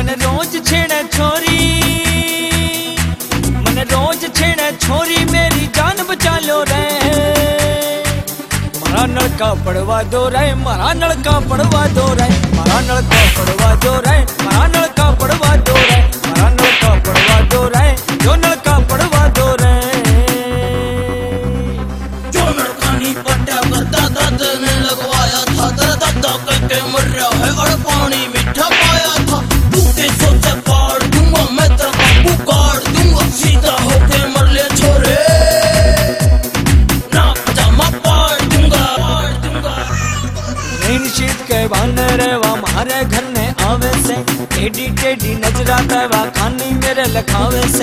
मन रोज छेड़े छोरी, मन रोज छेड़े छोरी, मेरी जान बचा लो रे। मारा नलका पड़वा दो रे, मारा नलका पड़वा दो रे, मारा नलका पड़वा दो रे, मारा नलका पड़वा दो रे, मारा नलका पड़वा दो रे, जो नलका पड़वा दो रे। जो नलका नहीं पटा करता दाद ने लगवाया था, तेरा दादा कहके मर रहा है और पानी मीठा पाया था। भूखे सोचे पाड़ दूंगा मैं तेरा बापू काट दूंगा, सीधा होके मर ले छोरे, ना पजामा पाड़ दूंगा, पाड़ दूंगा। नींद शीत के बहाने रे वा मारे घर ने आवे से, टेढ़ी टेढ़ी नजरा वा खानी मेरे लखावे से।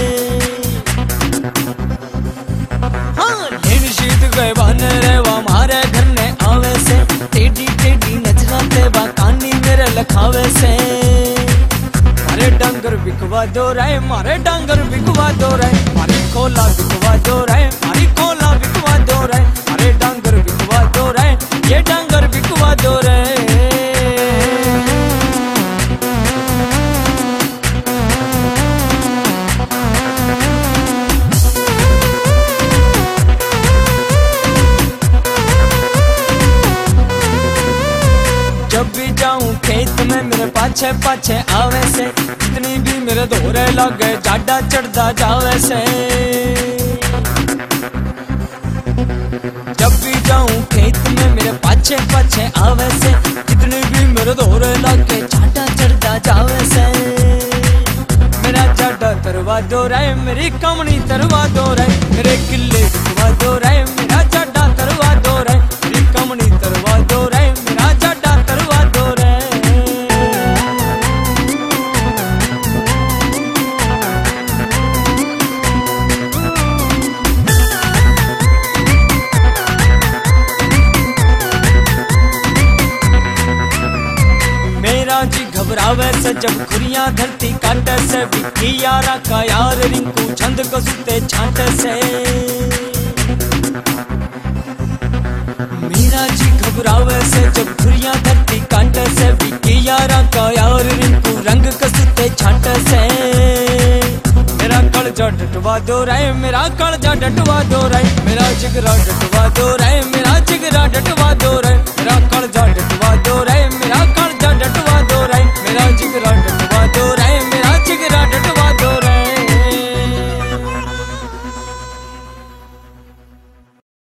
हाँ नींद शीत के बहाने रे वा मारे घर ने आवे से, टेढ़ी टेढ़ी नजरा वा खानी मेरे लखावे से। मारे डांगर बिकवा दो रे, मारे डांगर बिकवा दो रे, मारी खोला बिकवा दो रे, मारी खोला बिकवा दो रे, मारे डांगर बिकवा दो रे, ये डांगर बिकवा दो रे। जब भी जाऊं खेत में मेरे पाछे पाछे आवे से, जितनी भी मेरे दौरे लगे जाडा चढ़दा जावे से। जब भी जाऊं खेत में मेरे पाछे पाछे आवे से, जितनी भी मेरे दौरे लगे जाडा चढ़दा जावे से। मेरा जाडा तरवा दो रे, मेरी कमनी तरवा दो रे, मेरे किले बिकवा दो रे, मेरा जाडा तरवा दो रे, मेरी कमनी तरवा दो रे, मेरा जाडा तरवा दो रे। मेरा जी घबरावे से जब खुरियां धरती काटे से, विक्की यारा का यार रिंकू छंद को सुते छांटे से। मेरा जी घबरावे से जब खुरियां धरती काटे से, विक्की यारा का यार रिंकू रंग को सुते छांटे से। मेरा कलजा डटवा दो रे, मेरा कलजा डटवा दो रे, मेरा जिगरा डटवा दो रे, मेरा जिगरा डटवा दो रे, मेरा कलजा डटवा दो रे, मेरा कलजा डटवा दो रे, मेरा जिगरा